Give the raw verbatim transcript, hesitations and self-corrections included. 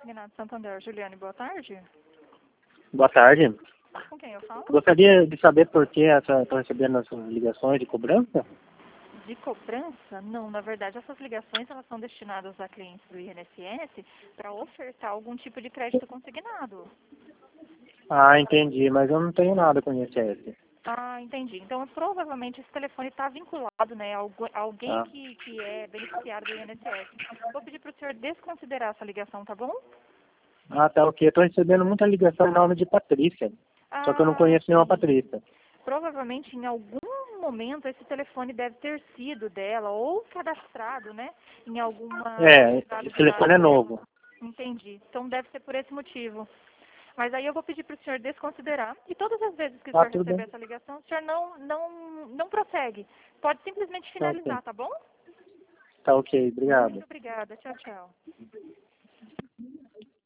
Consignado Santander. Juliane, boa tarde. Boa tarde. Com quem eu falo? Gostaria de saber por que estou recebendo essas ligações de cobrança? De cobrança? Não, na verdade essas ligações elas são destinadas a clientes do I N S S para ofertar algum tipo de crédito consignado. Ah, entendi, mas eu não tenho nada com I N S S. Ah, entendi. Então provavelmente esse telefone está vinculado, né, a algu- alguém Ah, que, que é beneficiário do I N S S. Vou pedir para o senhor desconsiderar essa ligação, tá bom? ah tá ok. Estou recebendo muita ligação em nome de Patrícia. Só que eu não Ah, conheço nenhuma sim. Patrícia. Provavelmente em algum momento esse telefone deve ter sido dela ou cadastrado, né, em alguma É, entrada esse de dados telefone é dela. novo. Entendi. Então deve ser por esse motivo. Mas aí eu vou pedir para o senhor desconsiderar. E todas as vezes que o Ah, senhor tudo receber bem. essa ligação, o senhor não, não, não prossegue. Pode simplesmente Tá ok. finalizar, tá bom? Tá ok, obrigado. Muito obrigada. Tchau, tchau.